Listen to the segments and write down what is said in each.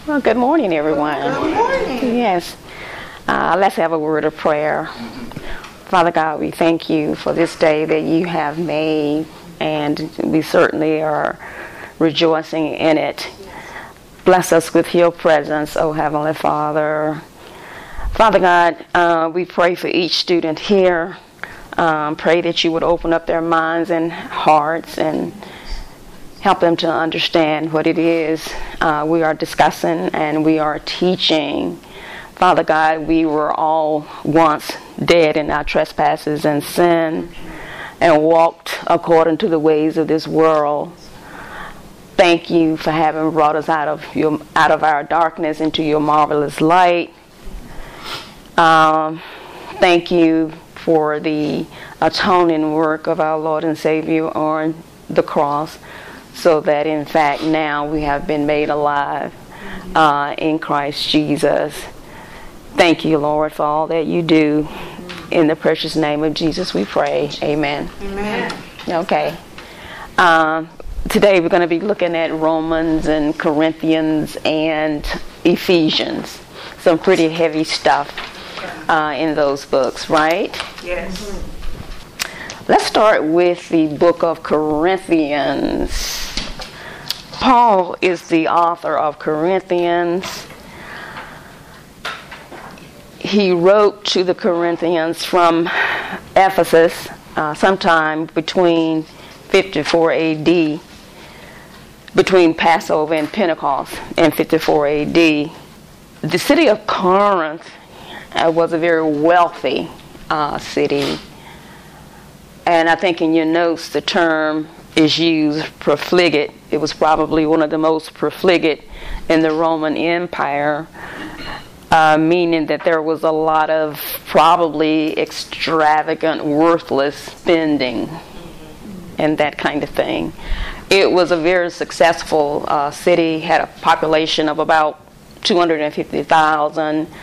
Well, good morning, everyone. Good morning. Yes. Let's have a word of prayer. Father God, we thank you for this day that you have made, and we certainly are rejoicing in it. Bless us with your presence, O Heavenly Father. Father God, we pray for each student here. Pray that you would open up their minds and hearts and help them to understand what it is we are discussing and we are teaching. Father God, we were all once dead in our trespasses and sin and walked according to the ways of this world. Thank you for having brought us out of our darkness into your marvelous light. Thank you for the atoning work of our Lord and Savior on the cross, so that in fact now we have been made alive in Christ Jesus. Thank you, Lord, for all that you do. In the precious name of Jesus we pray. Amen. Amen. Okay. Today we're going to be looking at Romans and Corinthians and Ephesians. Some pretty heavy stuff in those books, right? Yes. Let's start with the book of Corinthians. Paul is the author of Corinthians. He wrote to the Corinthians from Ephesus sometime between 54 AD, between Passover and Pentecost in 54 AD. The city of Corinth was a very wealthy city. And I think in your notes the term is used, profligate. It was probably one of the most profligate in the Roman Empire, meaning that there was a lot of probably extravagant, worthless spending and that kind of thing. It was a very successful city, had a population of about 250,000.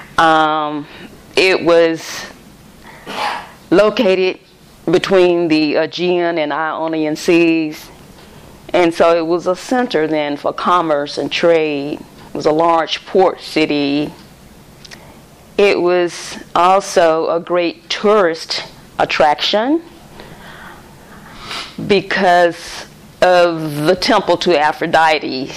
It was located between the Aegean and Ionian seas, and so it was a center then for commerce and trade. It was a large port city. It was also a great tourist attraction because of the temple to Aphrodite.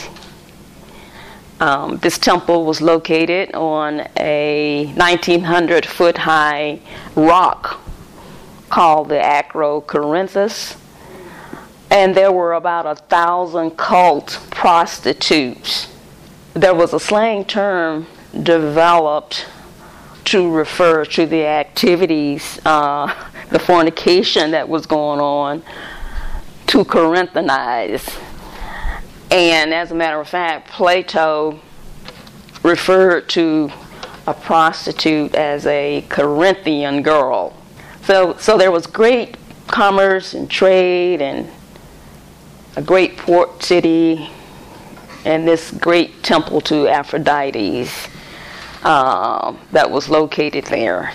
This temple was located on a 1,900-foot high rock called the Acrocorinthus, and there were about 1,000 cult prostitutes. There was a slang term developed to refer to the activities, the fornication that was going on, to Corinthanize. And as a matter of fact, Plato referred to a prostitute as a Corinthian girl. So there was great commerce and trade and a great port city and this great temple to Aphrodite that was located there.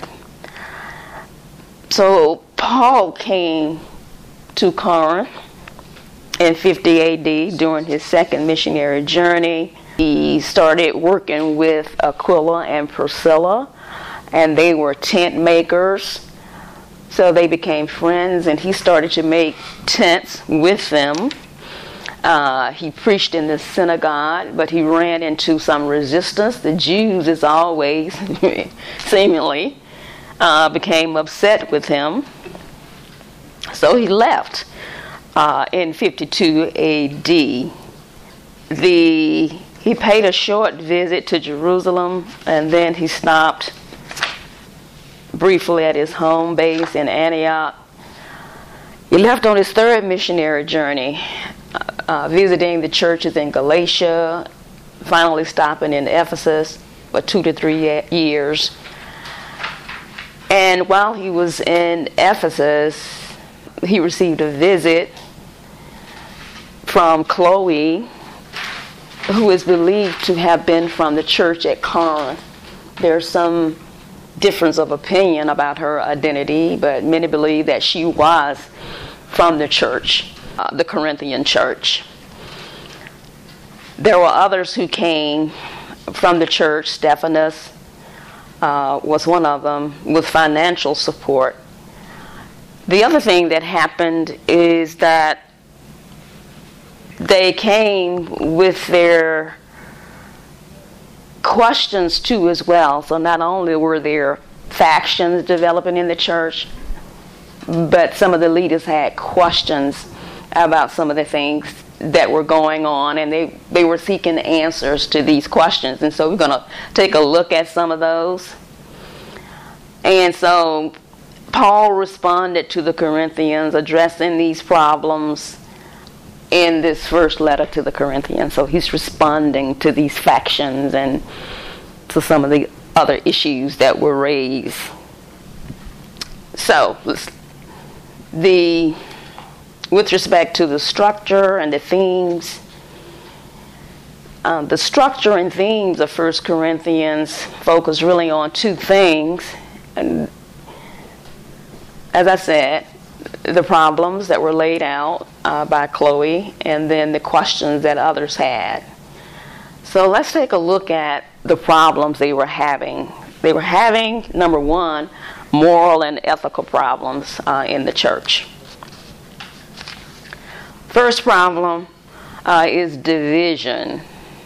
So Paul came to Corinth in 50 AD during his second missionary journey. He started working with Aquila and Priscilla, and they were tent makers. So they became friends, and he started to make tents with them. He preached in the synagogue, but he ran into some resistance. The Jews, as always, seemingly, became upset with him. So he left in 52 AD. He paid a short visit to Jerusalem, and then he stopped briefly at his home base in Antioch. He left on his third missionary journey, visiting the churches in Galatia, finally stopping in Ephesus for 2 to 3 years. And while he was in Ephesus, he received a visit from Chloe, who is believed to have been from the church at Corinth. There's some difference of opinion about her identity, but many believe that she was from the church, the Corinthian church. There were others who came from the church. Stephanus was one of them, with financial support. The other thing that happened is that they came with their questions too as well. So not only were there factions developing in the church, but some of the leaders had questions about some of the things that were going on, and they were seeking answers to these questions. And so we're going to take a look at some of those. And so Paul responded to the Corinthians, addressing these problems in this first letter to the Corinthians. So he's responding to these factions and to some of the other issues that were raised. So with respect to the structure and the themes, the structure and themes of 1 Corinthians focus really on two things. And as I said, the problems that were laid out by Chloe, and then the questions that others had. So let's take a look at the problems they were having. They were having, number one, moral and ethical problems in the church. First problem is division.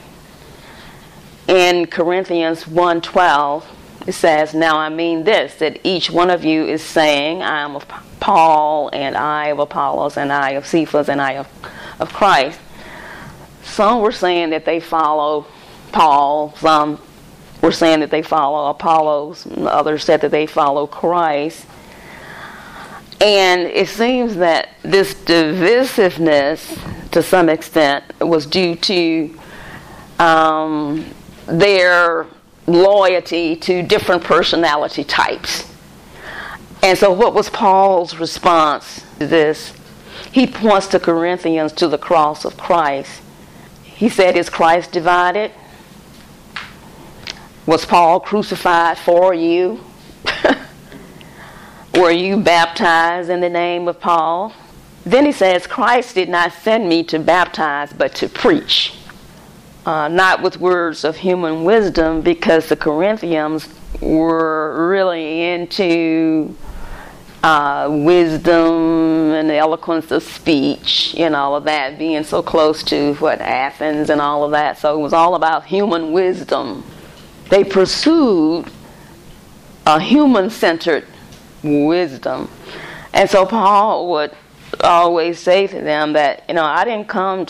In Corinthians 1:12, it says, "Now I mean this, that each one of you is saying, I am of Paul, and I of Apollos, and I of Cephas, and I of Christ." Some were saying that they follow Paul. Some were saying that they follow Apollos. Others said that they follow Christ. And it seems that this divisiveness, to some extent, was due to their loyalty to different personality types. And so what was Paul's response to this? He points the Corinthians to the cross of Christ. He said, "Is Christ divided? Was Paul crucified for you? Were you baptized in the name of Paul?" Then he says, "Christ did not send me to baptize, but to preach." Not with words of human wisdom, because the Corinthians were really into wisdom and the eloquence of speech and all of that, being so close to Athens and all of that. So it was all about human wisdom. They pursued a human-centered wisdom. And so Paul would always say to them that, I didn't come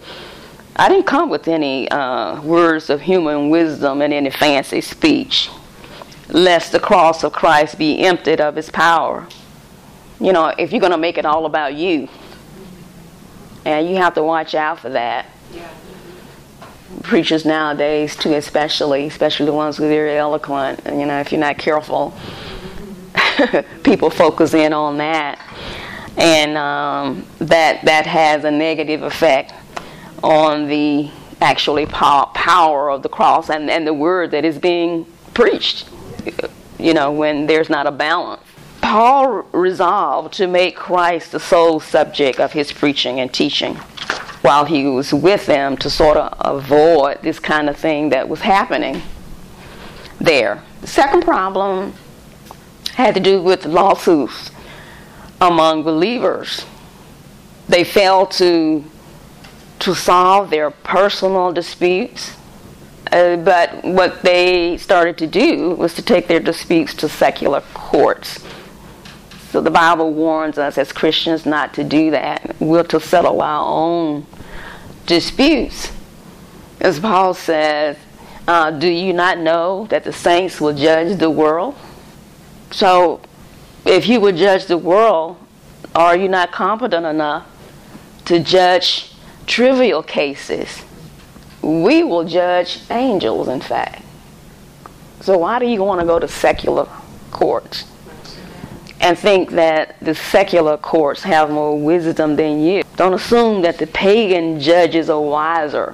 with any words of human wisdom and any fancy speech, lest the cross of Christ be emptied of its power. If you're going to make it all about you, and you have to watch out for that. Yeah. Preachers nowadays, too, especially the ones who are very eloquent, if you're not careful, people focus in on that, and that has a negative effect on the actually power of the cross and the word that is being preached, when there's not a balance. Paul resolved to make Christ the sole subject of his preaching and teaching while he was with them, to sort of avoid this kind of thing that was happening there. The second problem had to do with lawsuits among believers. They failed to solve their personal disputes, but what they started to do was to take their disputes to secular courts. So the Bible warns us as Christians not to do that. We're to settle our own disputes. As Paul says, do you not know that the saints will judge the world? So if you would judge the world, are you not competent enough to judge trivial cases? We will judge angels, in fact. So why do you want to go to secular courts and think that the secular courts have more wisdom than you? Don't assume that the pagan judges are wiser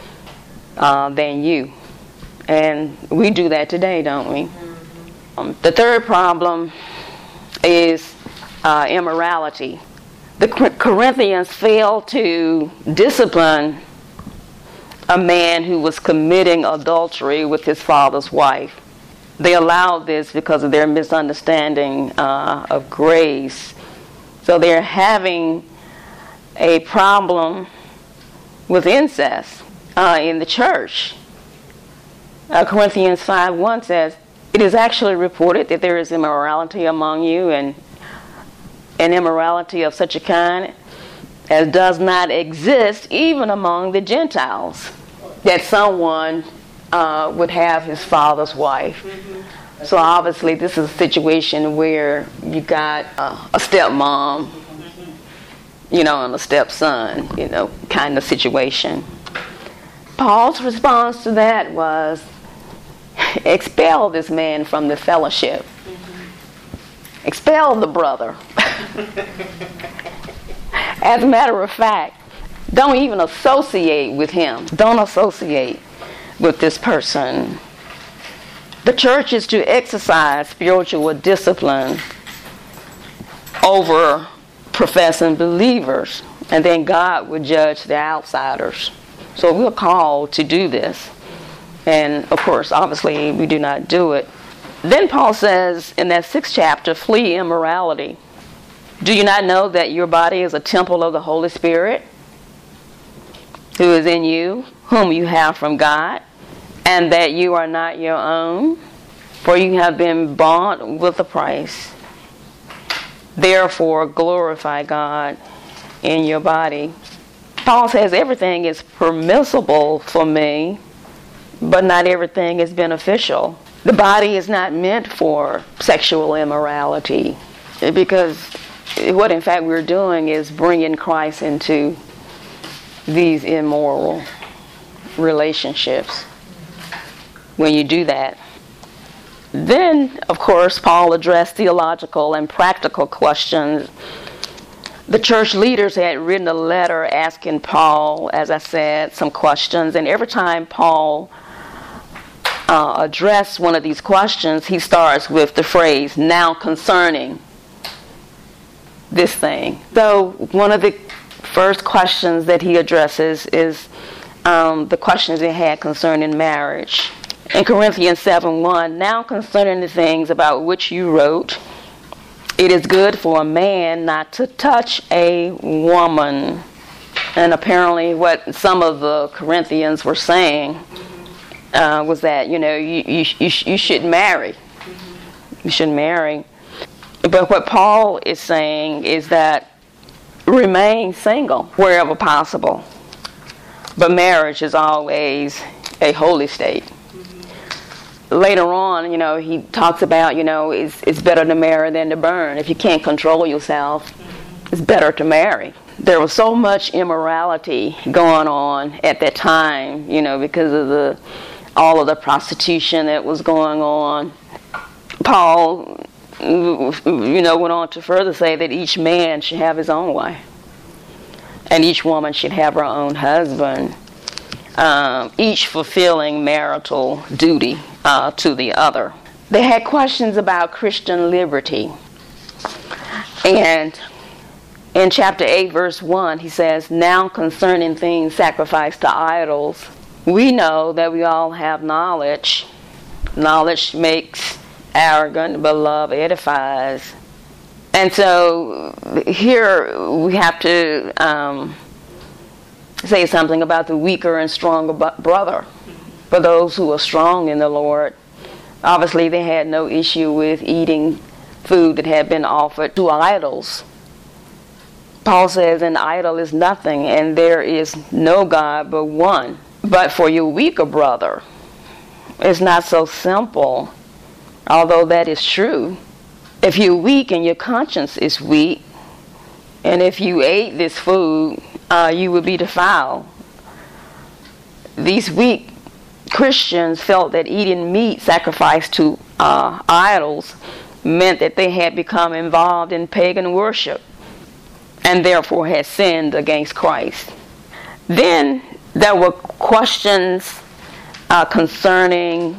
than you. And we do that today, don't we? The third problem is immorality. The Corinthians failed to discipline a man who was committing adultery with his father's wife. They allowed this because of their misunderstanding of grace. So they're having a problem with incest in the church. Corinthians 5:1 says, "It is actually reported that there is immorality among you, and an immorality of such a kind as does not exist even among the Gentiles," that someone would have his father's wife. So obviously this is a situation where you got a stepmom, and a stepson, kind of situation. Paul's response to that was, expel this man from the fellowship. Expel the brother. As a matter of fact, don't even associate with him. Don't associate with this person. The church is to exercise spiritual discipline over professing believers, and then God will judge the outsiders. So we're called to do this. And of course, obviously, we do not do it. Then Paul says in that 6th chapter, flee immorality. Do you not know that your body is a temple of the Holy Spirit, who is in you, whom you have from God, and that you are not your own? For you have been bought with a price. Therefore, glorify God in your body. Paul says everything is permissible for me, but not everything is beneficial. The body is not meant for sexual immorality, because what in fact we're doing is bringing Christ into these immoral relationships when you do that. Then, of course, Paul addressed theological and practical questions. The church leaders had written a letter asking Paul, as I said, some questions, and every time Paul addressed one of these questions, he starts with the phrase, "now concerning this thing." So one of the first questions that he addresses is the questions he had concerning marriage. In Corinthians 7:1, "Now concerning the things about which you wrote, it is good for a man not to touch a woman." And apparently what some of the Corinthians were saying was that, you should marry. You should marry. But what Paul is saying is that remain single wherever possible. But marriage is always a holy state. Later on, he talks about, it's better to marry than to burn. If you can't control yourself, it's better to marry. There was so much immorality going on at that time, because of all of the prostitution that was going on. Paul, went on to further say that each man should have his own wife, and each woman should have her own husband, each fulfilling marital duty to the other. They had questions about Christian liberty. And in chapter 8, verse 1, he says, "Now concerning things sacrificed to idols, we know that we all have knowledge. Knowledge makes arrogant, but love edifies." And so here we have to say something about the weaker and stronger brother. For those who are strong in the Lord, obviously they had no issue with eating food that had been offered to idols. Paul says an idol is nothing, and there is no God but one. But for your weaker brother, it's not so simple, although that is true. If you're weak and your conscience is weak, and if you ate this food, you would be defiled. These weak Christians felt that eating meat sacrificed to idols meant that they had become involved in pagan worship and therefore had sinned against Christ. Then there were questions concerning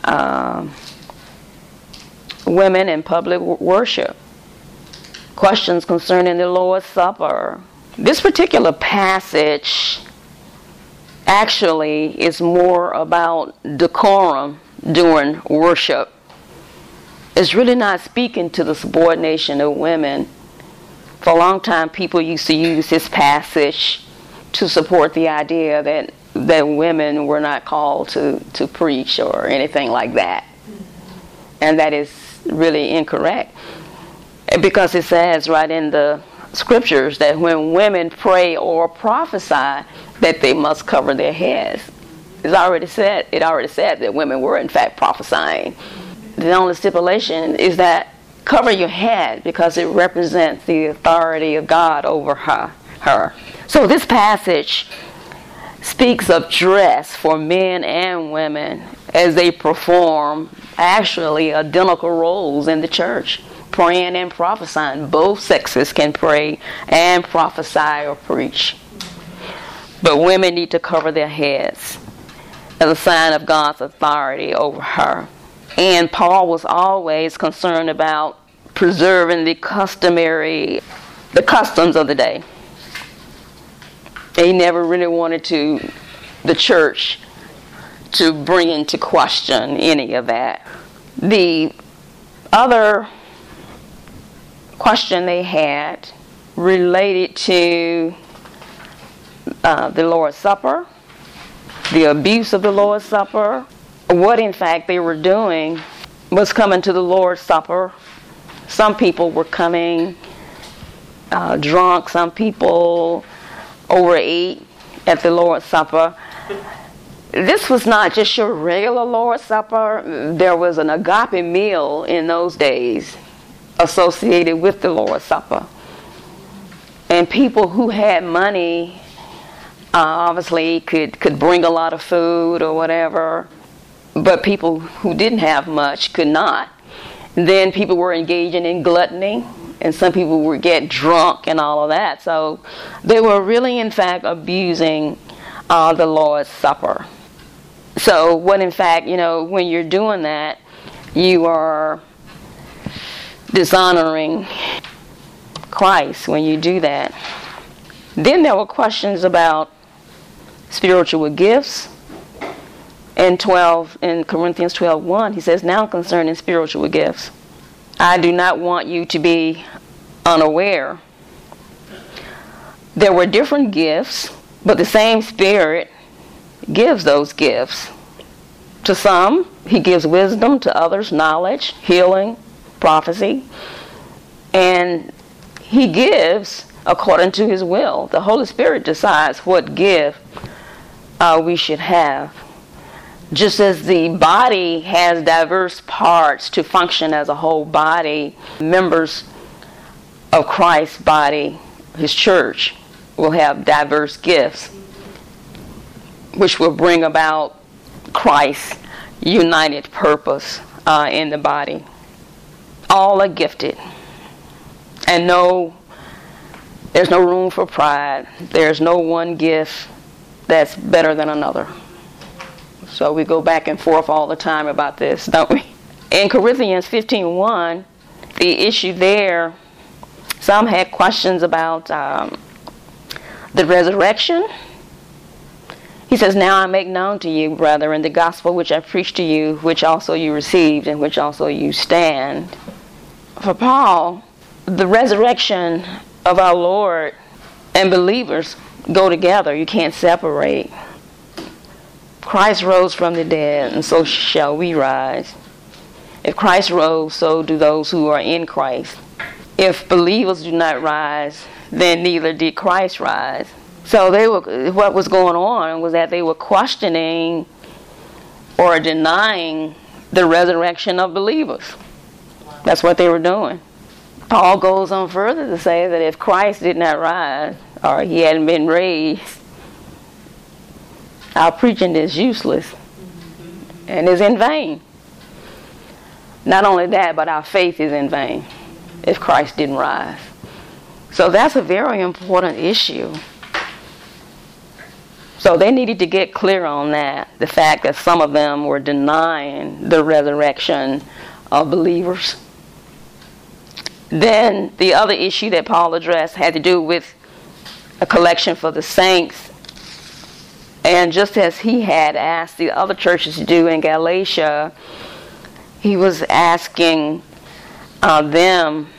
women in public worship, questions concerning the Lord's Supper. This particular passage actually is more about decorum during worship. It's really not speaking to the subordination of women. For a long time, people used to use this passage to support the idea that women were not called to preach or anything like that. And that is really incorrect. Because it says right in the scriptures that when women pray or prophesy, that they must cover their heads. It already said that women were in fact prophesying. The only stipulation is that cover your head, because it represents the authority of God over her. So this passage speaks of dress for men and women as they perform actually identical roles in the church, praying and prophesying. Both sexes can pray and prophesy or preach. But women need to cover their heads as a sign of God's authority over her. And Paul was always concerned about preserving the customs of the day. He never really wanted the church to bring into question any of that. The other question they had related to the Lord's Supper, the abuse of the Lord's Supper. What in fact they were doing was coming to the Lord's Supper. Some people were coming drunk. Some people overate at the Lord's Supper. This was not just your regular Lord's Supper. There was an agape meal in those days associated with the Lord's Supper. And people who had money obviously could bring a lot of food or whatever, but people who didn't have much could not. And then people were engaging in gluttony, and some people would get drunk and all of that. So they were really, in fact, abusing the Lord's Supper. So what, in fact, when you're doing that, you are dishonoring Christ when you do that. Then there were questions about spiritual gifts. In Corinthians 12:1, he says, now concerning spiritual gifts, I do not want you to be unaware. There were different gifts, but the same Spirit gives those gifts. To some, he gives wisdom, to others, knowledge, healing, prophecy. And he gives according to his will. The Holy Spirit decides what gift we should have. Just as the body has diverse parts to function as a whole body, members of Christ's body, his church, will have diverse gifts, which will bring about Christ's united purpose in the body. All are gifted. And there's no room for pride. There's no one gift that's better than another. So we go back and forth all the time about this, don't we? In Corinthians 15:1, the issue there, some had questions about the resurrection. He says, now I make known to you, brethren, the gospel which I preached to you, which also you received, and which also you stand. For Paul, the resurrection of our Lord and believers go together. You can't separate. Christ rose from the dead, and so shall we rise. If Christ rose, so do those who are in Christ. If believers do not rise, then neither did Christ rise. So what was going on was that they were questioning or denying the resurrection of believers. That's what they were doing. Paul goes on further to say that if Christ did not rise, or he hadn't been raised, our preaching is useless and is in vain. Not only that, but our faith is in vain if Christ didn't rise. So that's a very important issue. So they needed to get clear on that, the fact that some of them were denying the resurrection of believers. Then the other issue that Paul addressed had to do with a collection for the saints And just as he had asked the other churches to do in Galatia, he was asking them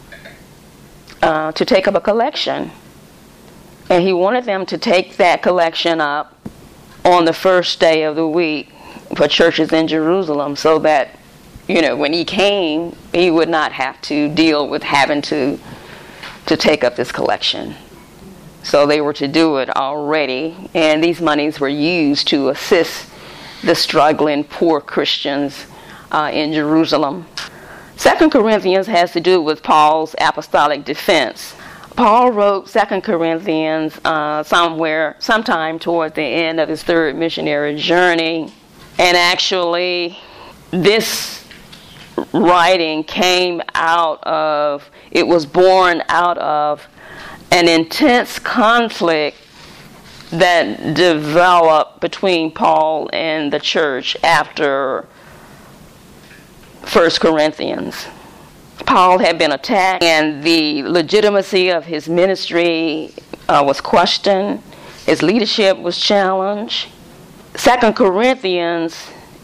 to take up a collection. And he wanted them to take that collection up on the first day of the week for churches in Jerusalem, so that, when he came, he would not have to deal with having to take up this collection. So they were to do it already, and these monies were used to assist the struggling poor Christians in Jerusalem. 2 Corinthians has to do with Paul's apostolic defense. Paul wrote 2 Corinthians sometime toward the end of his third missionary journey, and actually this writing was born out of an intense conflict that developed between Paul and the church after 1 Corinthians. Paul had been attacked, and the legitimacy of his ministry was questioned. His leadership was challenged. 2 Corinthians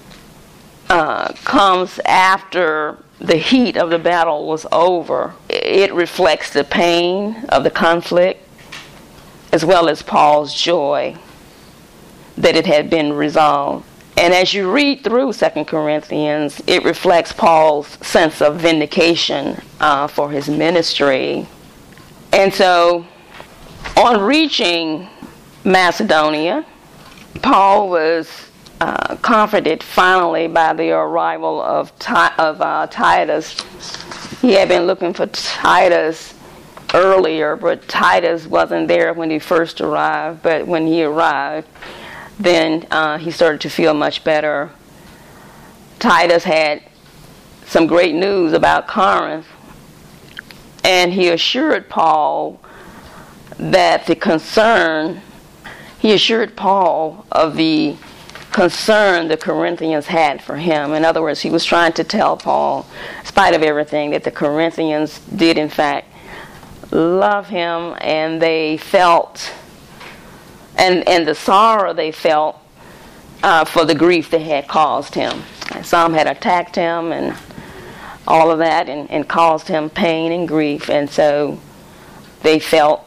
comes after the heat of the battle was over. It reflects the pain of the conflict, as well as Paul's joy that it had been resolved. And as you read through 2 Corinthians, it reflects Paul's sense of vindication for his ministry. And so, on reaching Macedonia, Paul was comforted finally by the arrival of Titus. He had been looking for Titus earlier, but Titus wasn't there when he first arrived. But when he arrived, then he started to feel much better. Titus had some great news about Corinth, and he assured Paul of the concern the Corinthians had for him. In other words, he was trying to tell Paul, in spite of everything, that the Corinthians did in fact love him, and they felt and the sorrow they felt for the grief they had caused him. And some had attacked him and all of that, and caused him pain and grief, and so they felt,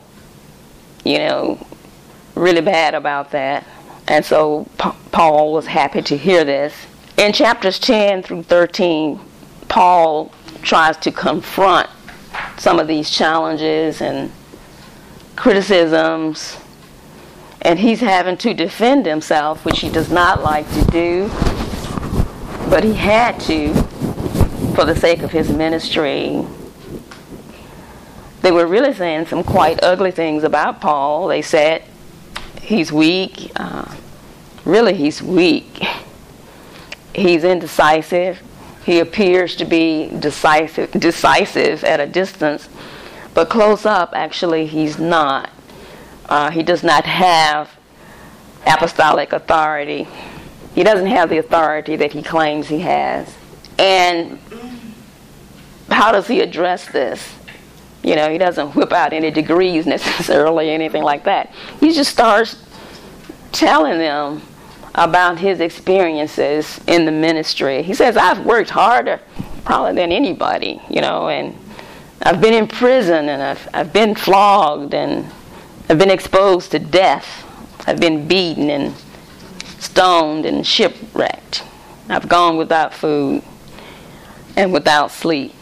really bad about that. And so Paul was happy to hear this. In chapters 10 through 13, Paul tries to confront some of these challenges and criticisms, and he's having to defend himself, which he does not like to do, but he had to for the sake of his ministry. They were really saying some quite ugly things about Paul. They said he's weak. Really, he's weak. He's indecisive. He appears to be decisive at a distance, but close up, actually, he's not. He does not have apostolic authority. He doesn't have the authority that he claims he has. And how does he address this? He doesn't whip out any degrees necessarily, anything like that. He just starts telling them about his experiences in the ministry. He says, I've worked harder probably than anybody, and I've been in prison, and I've been flogged, and I've been exposed to death. I've been beaten and stoned and shipwrecked. I've gone without food and without sleep.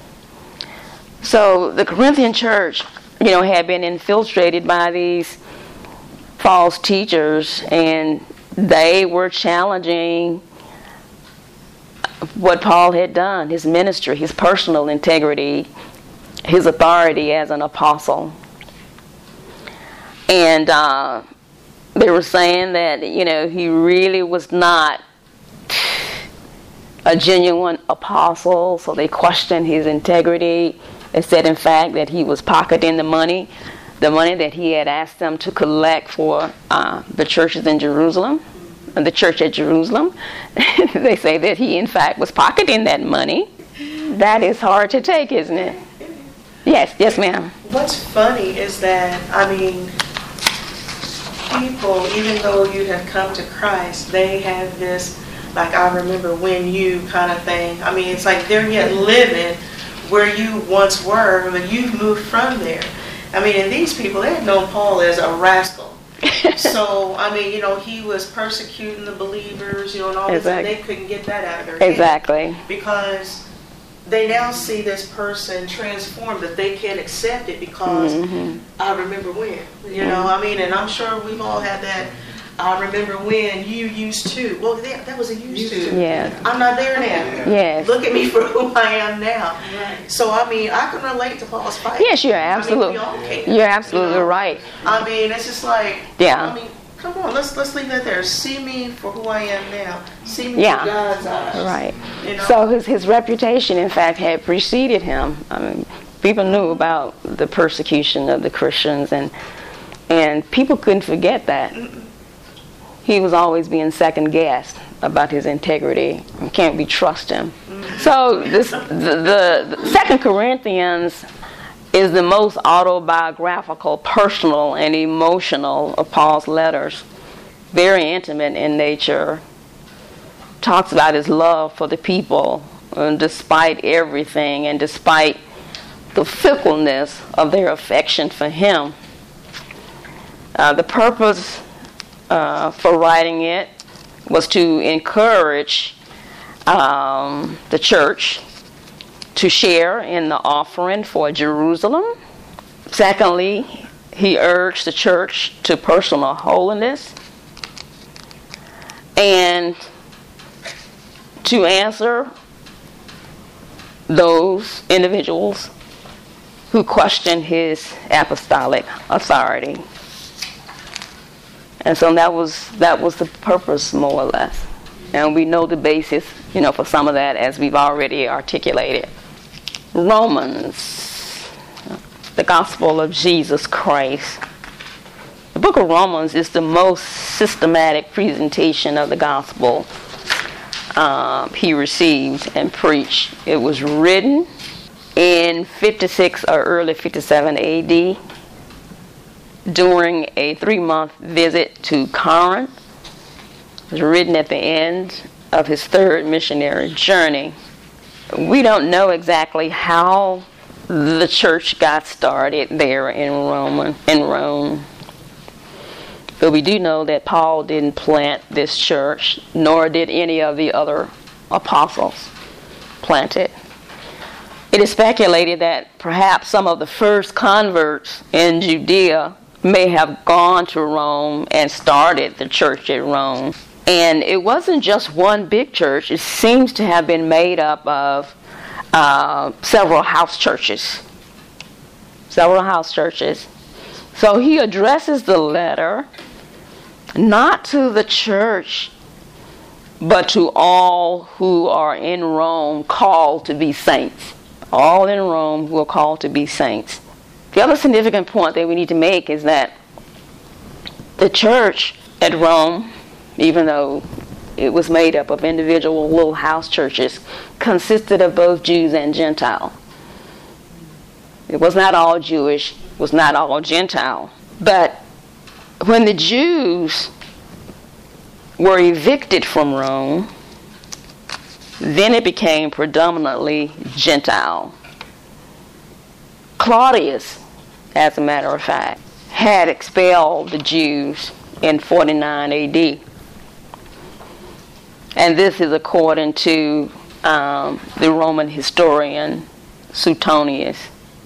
So the Corinthian church, had been infiltrated by these false teachers, and they were challenging what Paul had done, his ministry, his personal integrity, his authority as an apostle. And they were saying that, he really was not a genuine apostle, so they questioned his integrity. They said, in fact, that he was pocketing the money that he had asked them to collect for the churches in Jerusalem, the church at Jerusalem. They say that he, in fact, was pocketing that money. That is hard to take, isn't it? Yes, ma'am. What's funny is that, people, even though you have come to Christ, they have this, like, I remember when you kind of thing. I mean, it's like they're yet living where you once were, but you've moved from there. I mean, and these people, they had known Paul as a rascal. So, I mean, you know, he was persecuting the believers, you know, and all this, and they couldn't get that out of their head. Exactly. Because they now see this person transformed, that they can't accept it because I remember when, you know, I mean, and I'm sure we've all had that. I remember when you used to. Well, that was a used to. Yeah. I'm not there now. Yes. Look at me for who I am now. Right. So, I mean, I can relate to Paul's fight. Yes, you're absolutely. I mean, we all can, you're absolutely you know? Right. I mean, it's just like. Yeah. I mean, come on, let's leave that there. See me for who I am now. See me through God's eyes. Right. You know? So his reputation, in fact, had preceded him. I mean, people knew about the persecution of the Christians, and people couldn't forget that. He was always being second guessed about his integrity. Can't we trust him? So the 2 Corinthians is the most autobiographical, personal, and emotional of Paul's letters. Very intimate in nature. Talks about his love for the people, despite everything and despite the fickleness of their affection for him. The purpose for writing it was to encourage the church to share in the offering for Jerusalem. Secondly, he urged the church to personal holiness and to answer those individuals who questioned his apostolic authority. And so that was the purpose, more or less. And we know the basis, you know, for some of that, as we've already articulated. Romans, the gospel of Jesus Christ. The book of Romans is the most systematic presentation of the gospel he received and preached. It was written in 56 or early 57 AD during a 3-month visit to Corinth. It was written at the end of his 3rd missionary journey. We don't know exactly how the church got started there in Rome. But we do know that Paul didn't plant this church, nor did any of the other apostles plant it. It is speculated that perhaps some of the first converts in Judea may have gone to Rome and started the church at Rome. And it wasn't just one big church. It seems to have been made up of several house churches. So he addresses the letter not to the church, but to all who are in Rome called to be saints. All in Rome who are called to be saints. The other significant point that we need to make is that the church at Rome, even though it was made up of individual little house churches, consisted of both Jews and Gentile. It was not all Jewish, it was not all Gentile. But when the Jews were evicted from Rome, then it became predominantly Gentile. Claudius, as a matter of fact, had expelled the Jews in 49 AD. And this is according to the Roman historian Suetonius.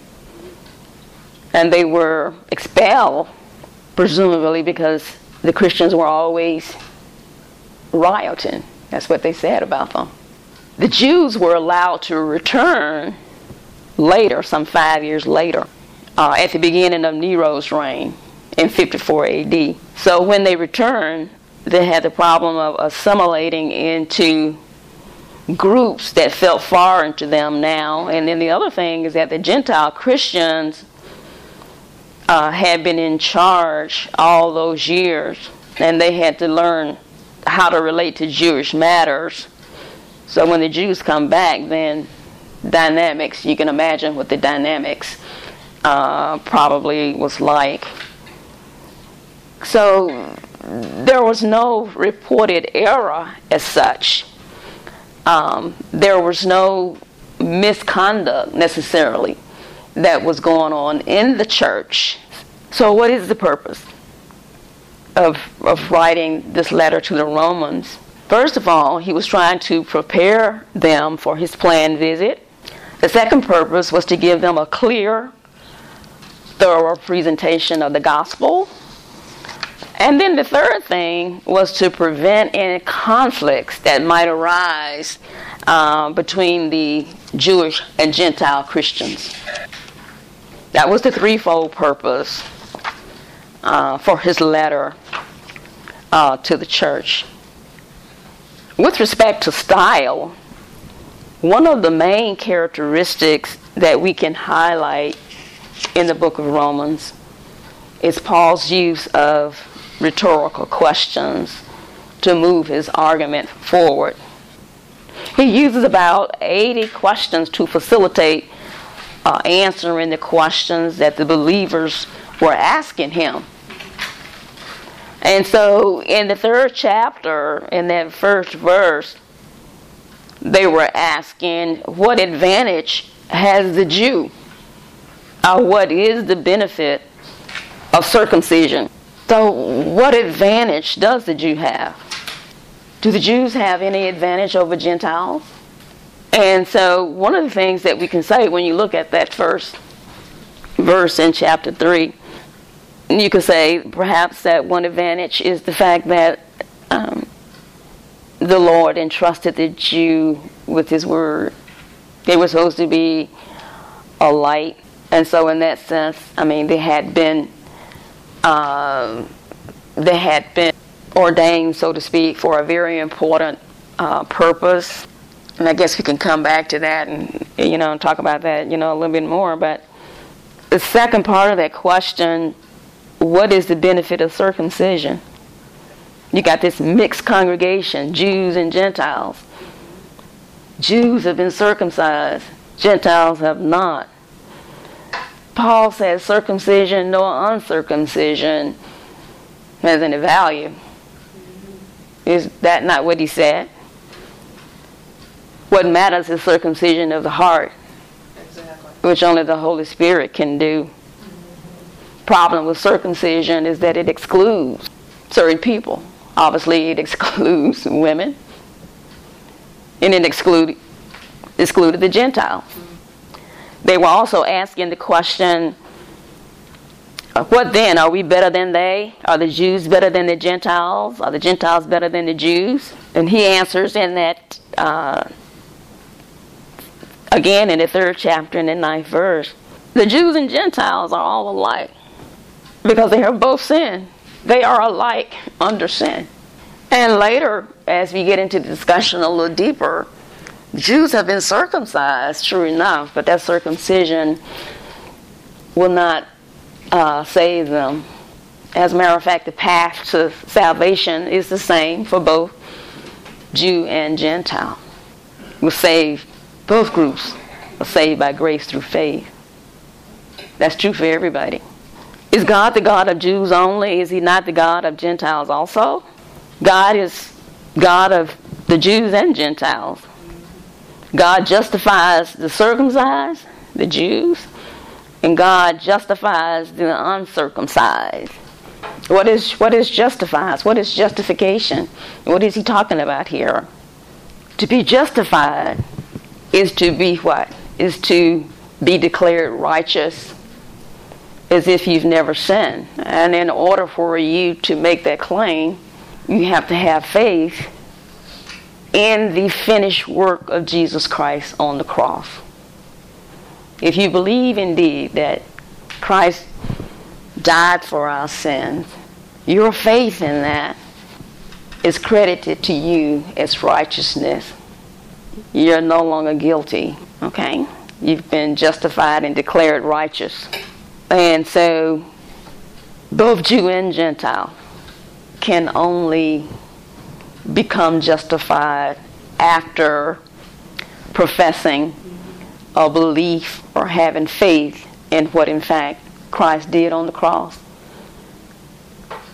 And they were expelled, presumably because the Christians were always rioting. That's what they said about them. The Jews were allowed to return later, some 5 years later, at the beginning of Nero's reign in 54 AD. So when they returned, they had the problem of assimilating into groups that felt foreign to them now. And then the other thing is that the Gentile Christians had been in charge all those years, and they had to learn how to relate to Jewish matters. So when the Jews come back, then dynamics, you can imagine what the dynamics probably was like. So there was no reported error as such. There was no misconduct necessarily that was going on in the church. So what is the purpose of writing this letter to the Romans? First of all, he was trying to prepare them for his planned visit. The second purpose was to give them a clear, thorough presentation of the gospel. And then the third thing was to prevent any conflicts that might arise between the Jewish and Gentile Christians. That was the threefold purpose for his letter to the church. With respect to style, one of the main characteristics that we can highlight in the book of Romans is Paul's use of rhetorical questions to move his argument forward. He uses about 80 questions to facilitate answering the questions that the believers were asking him. And so in the third chapter, in that first verse, they were asking, what advantage has the Jew? What is the benefit of circumcision? So what advantage does the Jew have? Do the Jews have any advantage over Gentiles? And so one of the things that we can say when you look at that first verse in chapter 3, you could say perhaps that one advantage is the fact that the Lord entrusted the Jew with his word. They were supposed to be a light. And so in that sense, they had been ordained, so to speak, for a very important purpose. And I guess we can come back to that and talk about that a little bit more. But the second part of that question, what is the benefit of circumcision? You got this mixed congregation, Jews and Gentiles. Jews have been circumcised, Gentiles have not. Paul says circumcision nor uncircumcision has any value. Is that not what he said? What matters is circumcision of the heart, exactly, which only the Holy Spirit can do. Problem with circumcision is that it excludes certain people. Obviously, it excludes women, and it excluded the Gentiles. They were also asking the question, what then? Are we better than they? Are the Jews better than the Gentiles? Are the Gentiles better than the Jews? And he answers in that, again in the third chapter in the 9th verse, the Jews and Gentiles are all alike because they have both sinned. They are alike under sin. And later, as we get into the discussion a little deeper, Jews have been circumcised, true enough, but that circumcision will not save them. As a matter of fact, the path to salvation is the same for both Jew and Gentile. We're saved, both groups are saved by grace through faith. That's true for everybody. Is God the God of Jews only? Is he not the God of Gentiles also? God is God of the Jews and Gentiles. God justifies the circumcised, the Jews, and God justifies the uncircumcised. What is justifies? What is justification? What is he talking about here? To be justified is to be what? Is to be declared righteous as if you've never sinned. And in order for you to make that claim, you have to have faith in the finished work of Jesus Christ on the cross. If you believe indeed that Christ died for our sins, your faith in that is credited to you as righteousness. You're no longer guilty, okay? You've been justified and declared righteous. And so both Jew and Gentile can only become justified after professing a belief or having faith in what in fact Christ did on the cross.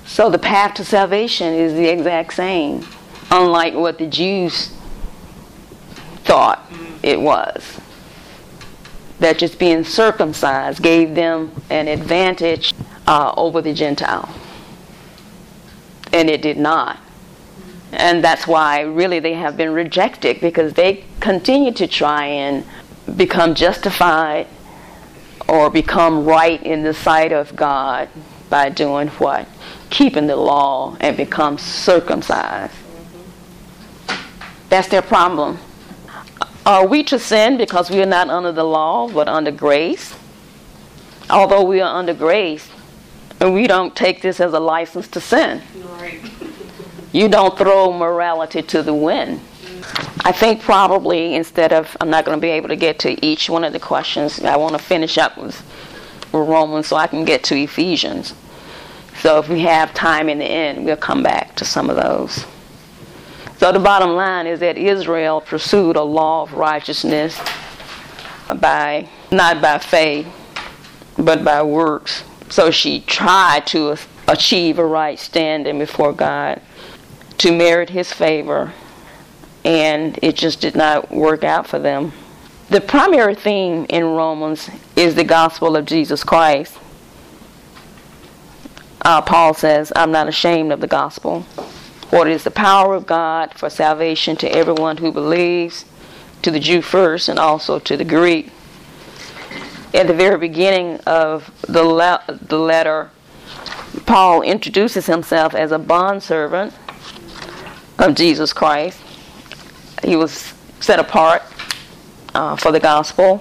So the path to salvation is the exact same, unlike what the Jews thought it was. That just being circumcised gave them an advantage over the Gentile. And it did not. And that's why really they have been rejected, because they continue to try and become justified or become right in the sight of God by doing what? Keeping the law and become circumcised. That's their problem. Are we to sin because we are not under the law but under grace? Although we are under grace, and we don't take this as a license to sin. Right. You don't throw morality to the wind. I think probably instead of, I'm not going to be able to get to each one of the questions. I want to finish up with Romans so I can get to Ephesians. So if we have time in the end, we'll come back to some of those. So the bottom line is that Israel pursued a law of righteousness not by faith, but by works. So she tried to achieve a right standing before God, to merit his favor, and it just did not work out for them. The primary theme in Romans is the gospel of Jesus Christ. Paul says, I'm not ashamed of the gospel, for it is the power of God for salvation to everyone who believes, to the Jew first and also to the Greek. At the very beginning of the letter, Paul introduces himself as a bondservant of Jesus Christ. He was set apart for the gospel.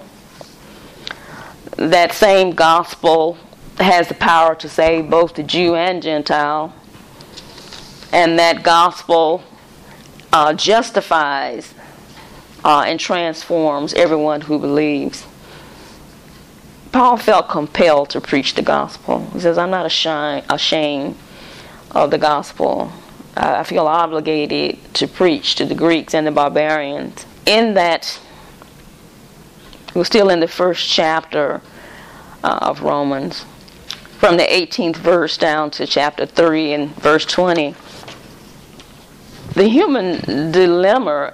That same gospel has the power to save both the Jew and Gentile. And that gospel justifies and transforms everyone who believes. Paul felt compelled to preach the gospel. He says, I'm not ashamed of the gospel. I feel obligated to preach to the Greeks and the barbarians. In that, we're still in the first chapter of Romans, from the 18th verse down to chapter 3 and verse 20. The human dilemma,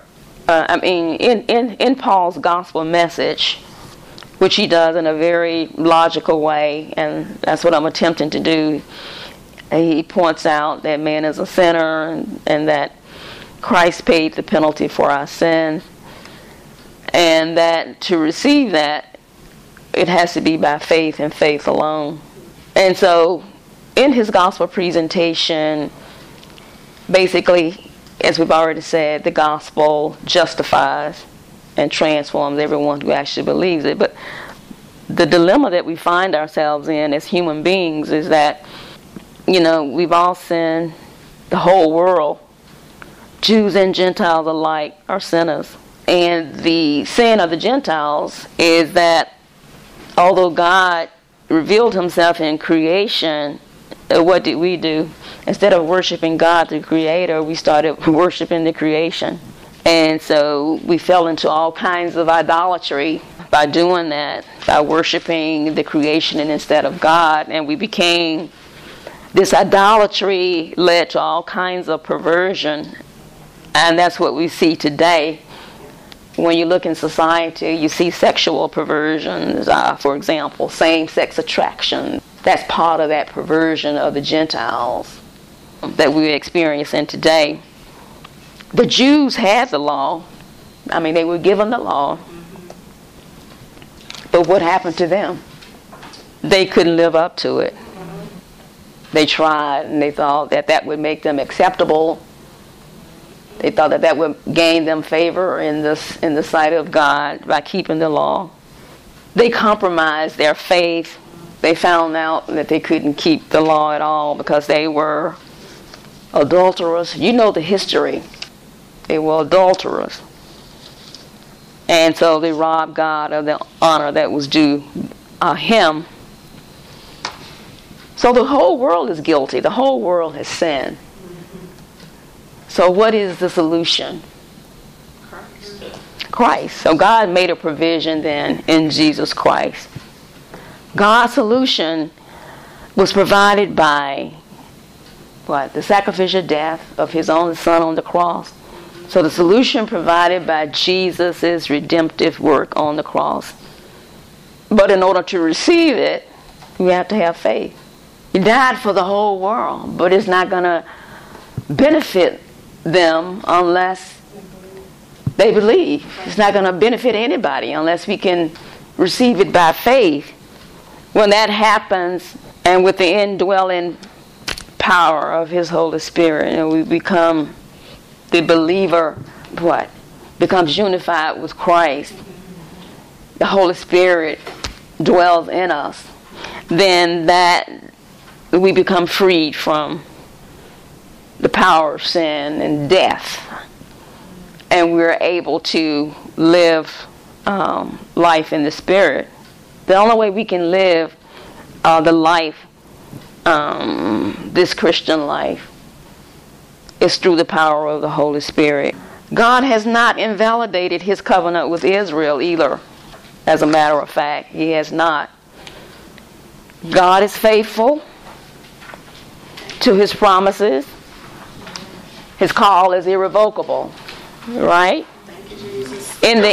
in Paul's gospel message, which he does in a very logical way, and that's what I'm attempting to do. He points out that man is a sinner and that Christ paid the penalty for our sins, and that to receive that, it has to be by faith and faith alone. And so in his gospel presentation, basically, as we've already said, the gospel justifies and transforms everyone who actually believes it. But the dilemma that we find ourselves in as human beings is that, we've all sinned. The whole world, Jews and Gentiles alike, are sinners. And the sin of the Gentiles is that although God revealed himself in creation, what did we do? Instead of worshiping God, the Creator, we started worshiping the creation. And so we fell into all kinds of idolatry by doing that, by worshiping the creation and instead of God. And we became, this idolatry led to all kinds of perversion. And that's what we see today. When you look in society, you see sexual perversions, for example, same-sex attraction. That's part of that perversion of the Gentiles that we're experiencing today. The Jews had the law. They were given the law. But what happened to them? They couldn't live up to it. They tried, and they thought that would make them acceptable. They thought that would gain them favor in the sight of God by keeping the law. They compromised their faith. They found out that they couldn't keep the law at all because they were adulterers. You know the history. They were adulterers. And so they robbed God of the honor that was due him. So the whole world is guilty. The whole world has sinned. So what is the solution? Christ. So God made a provision then in Jesus Christ. God's solution was provided by what? The sacrificial death of his only son on the cross. So the solution provided by Jesus' redemptive work on the cross. But in order to receive it, we have to have faith. He died for the whole world, but it's not going to benefit them unless they believe. It's not going to benefit anybody unless we can receive it by faith. When that happens, and with the indwelling power of his Holy Spirit, and we become, the believer, what? Becomes unified with Christ. The Holy Spirit dwells in us. Then that we become freed from the power of sin and death. And we're able to live life in the Spirit. The only way we can live the life, this Christian life, is through the power of the Holy Spirit. God has not invalidated his covenant with Israel either. As a matter of fact, he has not. God is faithful to his promises. His call is irrevocable. Right? Thank you, Jesus. In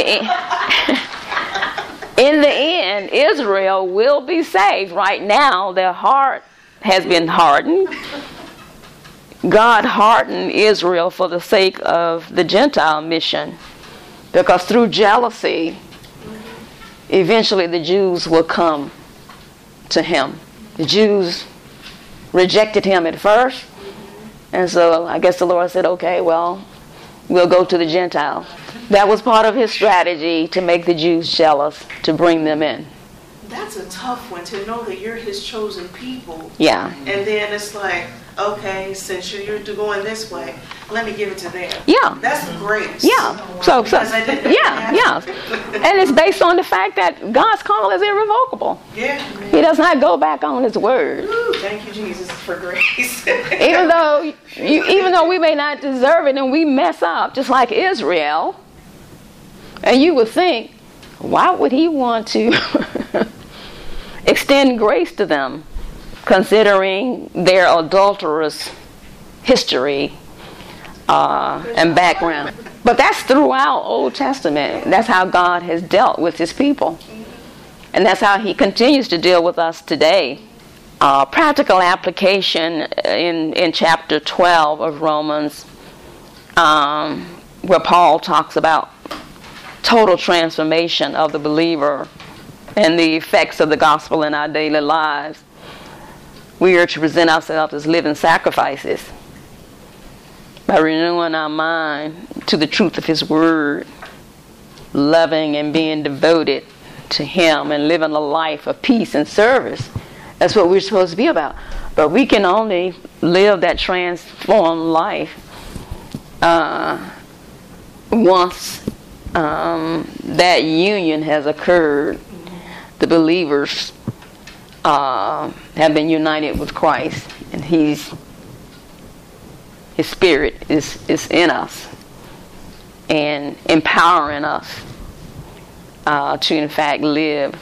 the end, Israel will be saved. Right now, their heart has been hardened. God hardened Israel for the sake of the Gentile mission, because through jealousy, eventually the Jews will come to him. The Jews rejected him at first, and so I guess the Lord said, okay, well, we'll go to the Gentiles. That was part of his strategy, to make the Jews jealous, to bring them in. That's a tough one, to know that you're his chosen people. Yeah. And then it's like, okay, since you're going this way, let me give it to them. Yeah. That's grace. Yeah. So Because I didn't yeah. And it's based on the fact that God's call is irrevocable. Yeah. He does not go back on his word. Ooh, thank you, Jesus, for grace. Even though we may not deserve it and we mess up, just like Israel, and you would think, why would he want to extend grace to them, considering their adulterous history and background? But that's throughout Old Testament. That's how God has dealt with his people. And that's how he continues to deal with us today. Practical application in chapter 12 of Romans, where Paul talks about total transformation of the believer and the effects of the gospel in our daily lives. We are to present ourselves as living sacrifices by renewing our mind to the truth of his word, loving and being devoted to him, and living a life of peace and service. That's what we're supposed to be about. But we can only live that transformed life once that union has occurred. The believers have been united with Christ, and his spirit is in us and empowering us to in fact live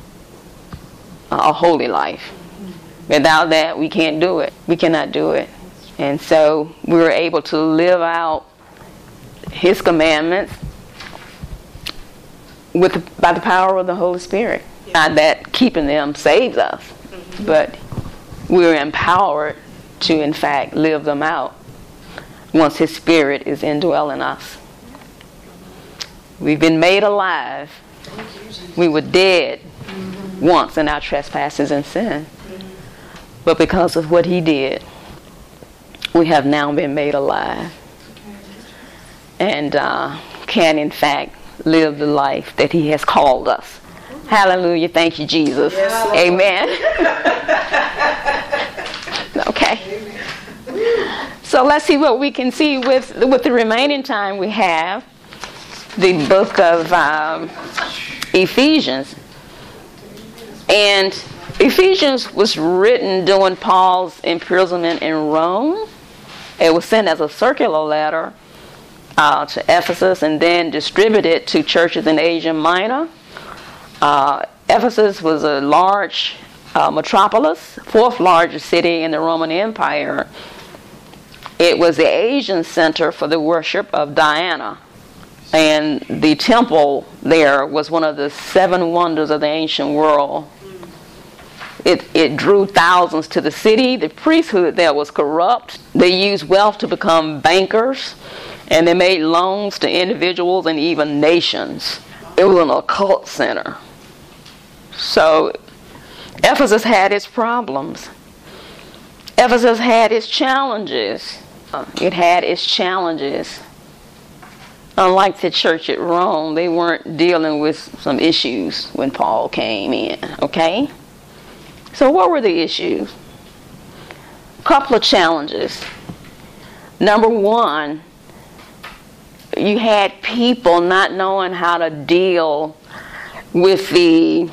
a holy life. Without that, we can't do it. We cannot do it. And so we were able to live out his commandments by the power of the Holy Spirit. Not that keeping them saves us, but we're empowered to in fact live them out once his spirit is indwelling us. We've been made alive. We were dead once in our trespasses and sin, but because of what he did, we have now been made alive and can in fact live the life that he has called us. Hallelujah. Thank you, Jesus. Yes, amen. Okay. So let's see what we can see with the remaining time we have. The book of Ephesians. And Ephesians was written during Paul's imprisonment in Rome. It was sent as a circular letter to Ephesus and then distributed to churches in Asia Minor. Ephesus was a large metropolis, fourth largest city in the Roman Empire. It was the Asian center for the worship of Diana. And the temple there was one of the 7 wonders of the ancient world. It drew thousands to the city. The priesthood there was corrupt. They used wealth to become bankers, and they made loans to individuals and even nations. It was an occult center. So Ephesus had its problems. Ephesus had its challenges. It had its challenges. Unlike the church at Rome, they weren't dealing with some issues when Paul came in, okay? So what were the issues? A couple of challenges. Number one, you had people not knowing how to deal with the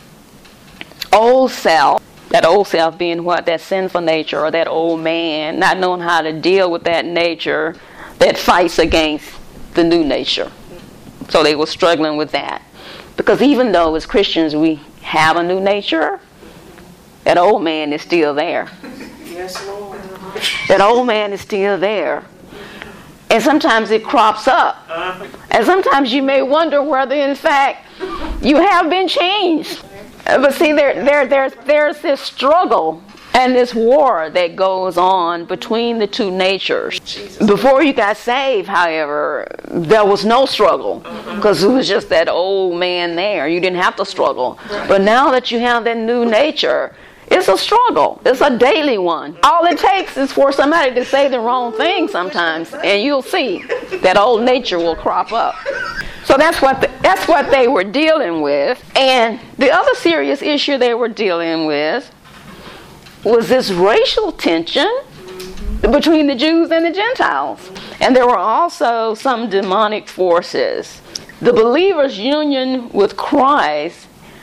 old self. That old self being what? That sinful nature, or that old man, not knowing how to deal with that nature that fights against the new nature. So they were struggling with that. Because even though as Christians we have a new nature, that old man is still there. Yes, Lord. That old man is still there. And sometimes it crops up. And sometimes you may wonder whether in fact you have been changed. But see, there's this struggle and this war that goes on between the two natures. Before you got saved, however, there was no struggle because it was just that old man there. You didn't have to struggle. But now that you have that new nature, it's a struggle. It's a daily one. All it takes is for somebody to say the wrong thing sometimes, and you'll see that old nature will crop up. So that's what they were dealing with. And the other serious issue they were dealing with was this racial tension between the Jews and the Gentiles. And there were also some demonic forces. The believer's union with Christ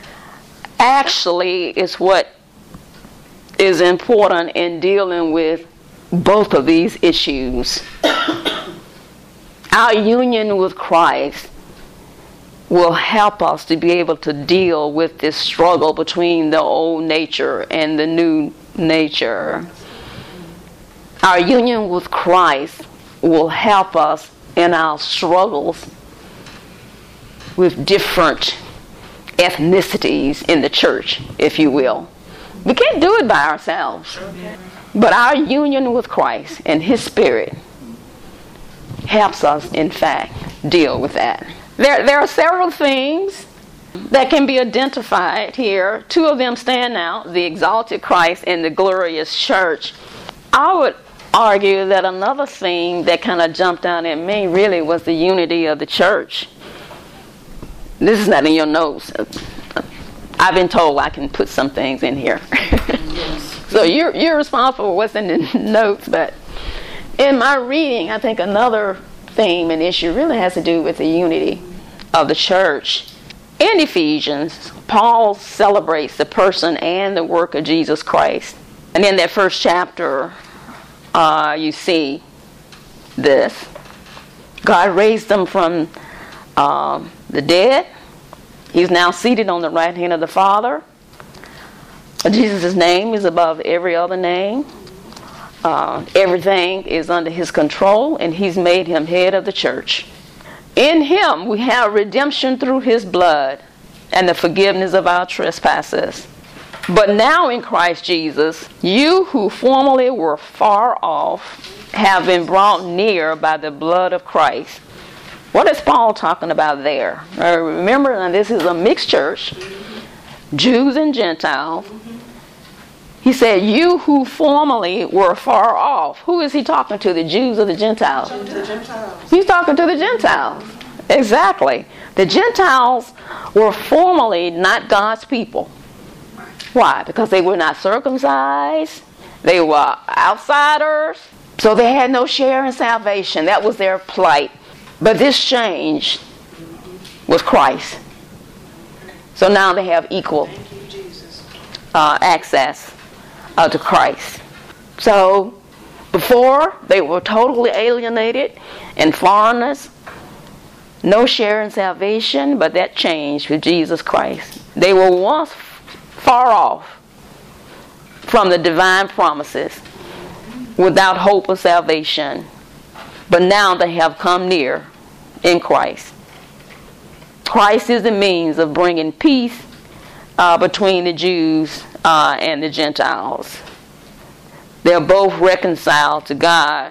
actually is what is important in dealing with both of these issues. Our union with Christ will help us to be able to deal with this struggle between the old nature and the new nature. Our union with Christ will help us in our struggles with different ethnicities in the church, if you will. We can't do it by ourselves. But our union with Christ and His Spirit helps us, in fact, deal with that. There are several things that can be identified here. 2 of them stand out, the exalted Christ and the glorious church. I would argue that another thing that kind of jumped out at me really was the unity of the church. This is not in your notes. I've been told I can put some things in here. So you're responsible for what's in the notes, but in my reading, I think another theme and issue really has to do with the unity of the church. In Ephesians, Paul celebrates the person and the work of Jesus Christ. And in that first chapter, you see this. God raised them from the dead. He's now seated on the right hand of the Father. Jesus' name is above every other name. Everything is under His control, and He's made Him head of the church. In Him we have redemption through His blood and the forgiveness of our trespasses. But now in Christ Jesus, you who formerly were far off have been brought near by the blood of Christ. What is Paul talking about there? Remember, this is a mixed church, Jews and Gentiles. He said, you who formerly were far off. Who is he talking to, the Jews or the Gentiles? The Gentiles. He's talking to the Gentiles. Exactly. The Gentiles were formerly not God's people. Why? Because they were not circumcised. They were outsiders. So they had no share in salvation. That was their plight. But this changed with Christ. So now they have equal access to Christ. So before, they were totally alienated and foreigners. No share in salvation, but that changed with Jesus Christ. They were once far off from the divine promises. without hope of salvation. But now they have come near in Christ. Christ is the means of bringing peace between the Jews and the Gentiles. They're both reconciled to God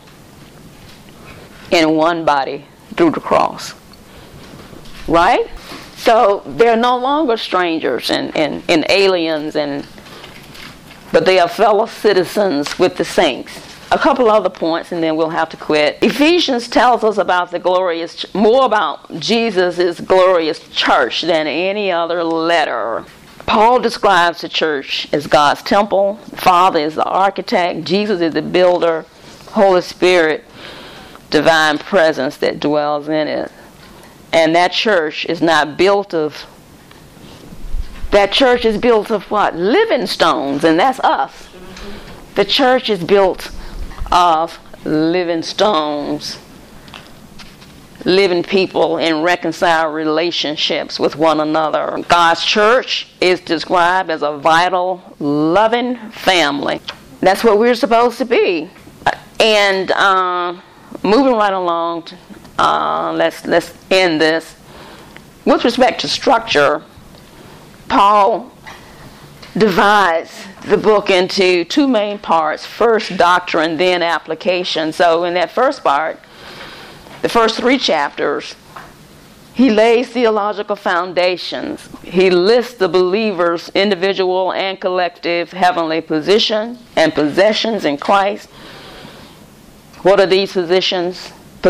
in one body through the cross. Right? So they're no longer strangers and aliens, but they are fellow citizens with the saints. A couple other points and then we'll have to quit. Ephesians tells us about more about Jesus' glorious church than any other letter. Paul describes the church as God's temple. Father is the architect. Jesus is the builder. Holy Spirit, divine presence that dwells in it. And that church is not built of... That church is built of what? Living stones, and that's us. The church is built of living stones, living people in reconciled relationships with one another. God's church is described as a vital, loving family. That's what we're supposed to be. And moving right along, let's end this. With respect to structure, Paul divides the book into two main parts. First, doctrine, then application. So in that first part, the first 3 chapters, he lays theological foundations. He lists the believer's individual and collective heavenly position and possessions in Christ. What are these possessions?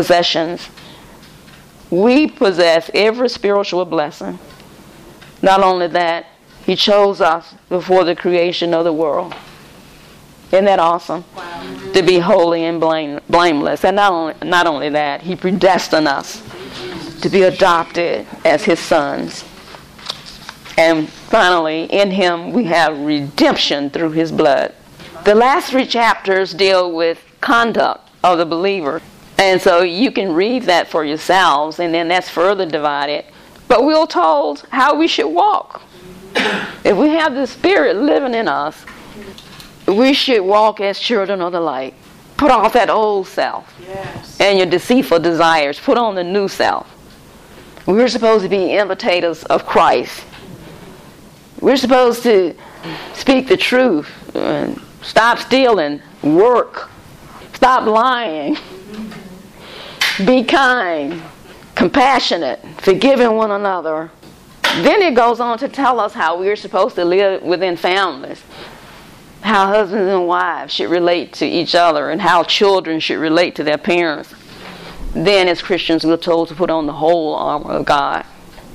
We possess every spiritual blessing. Not only that, he chose us before the creation of the world. Isn't that awesome? Wow. To be holy and blameless. And not only that, he predestined us to be adopted as his sons. And finally, in him we have redemption through his blood. The last 3 chapters deal with conduct of the believer. And so you can read that for yourselves, and then that's further divided. But we're told how we should walk. If we have the Spirit living in us, we should walk as children of the light. Put off that old self and your deceitful desires. Put on the new self. We're supposed to be imitators of Christ. We're supposed to speak the truth. Stop stealing. Work. Stop lying. Be kind. Compassionate. Forgiving one another. Then it goes on to tell us how we're supposed to live within families. How husbands and wives should relate to each other and how children should relate to their parents. Then as Christians we're told to put on the whole armor of God.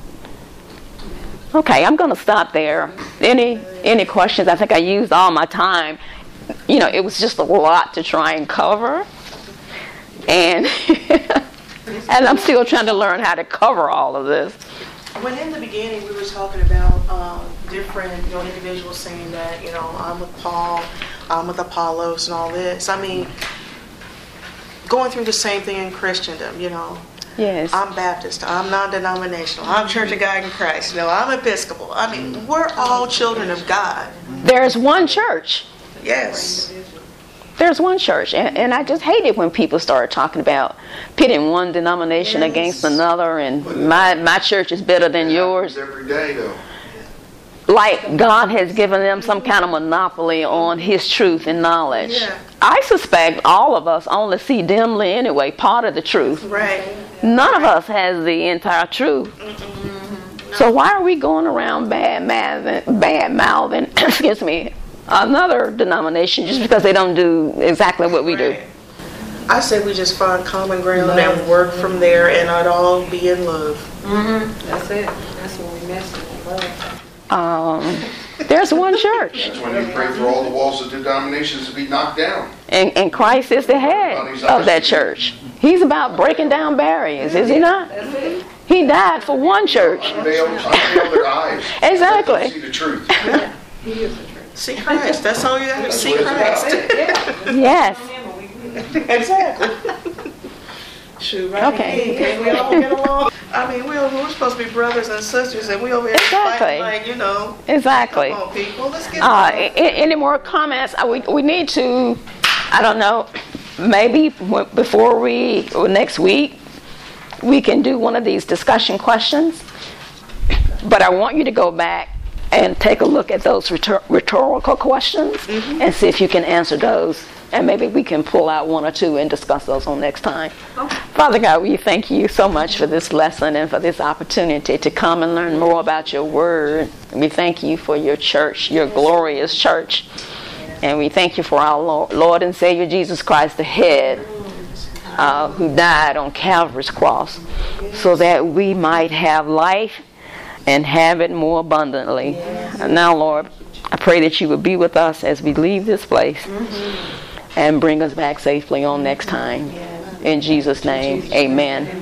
Okay, I'm going to stop there. Any questions? I think I used all my time. It was just a lot to try and cover. And and I'm still trying to learn how to cover all of this. When in the beginning we were talking about different individuals saying that, I'm with Paul, I'm with Apollos and all this. I mean, going through the same thing in Christendom, Yes. I'm Baptist, I'm non-denominational, I'm Church of God in Christ, I'm Episcopal. I mean, we're all children of God. There's one church. Yes. There's one church, and I just hate it when people start talking about pitting one denomination against another, and my church is better than yours. Every day, though. Like God has given them some kind of monopoly on His truth and knowledge. Yeah. I suspect all of us only see dimly anyway, part of the truth. Right. None of us has the entire truth. Mm-hmm. So why are we going around bad-mouthing, excuse me, another denomination just because they don't do exactly what we do? I say we just find common ground and work from there, and it all be in love. Mm-hmm. That's it. That's when we mess with love. There's one church. That's when you pray for all the walls of denominations to be knocked down. And Christ is the head of that church. He's about breaking down barriers, is he not? That's it. He died for one church. Unveil their eyes. Exactly. See the truth. He is the truth. See Christ. That's all you got to see Christ. Yes. Exactly. Shoot, right? Okay. Can't we all get along? I mean, we're supposed to be brothers and sisters, and we over here fighting like, Exactly. Come on, people, let's get along. Any more comments? We need to I don't know, maybe before or next week, we can do one of these discussion questions. But I want you to go back and take a look at those rhetorical questions and see if you can answer those. And maybe we can pull out one or two and discuss those on next time. Okay. Father God, we thank you so much for this lesson and for this opportunity to come and learn more about your word. We thank you for your church, your glorious church. And we thank you for our Lord and Savior Jesus Christ, the head, who died on Calvary's cross so that we might have life and have it more abundantly. And now, Lord, I pray that you would be with us as we leave this place and bring us back safely on next time. In Jesus' name, amen.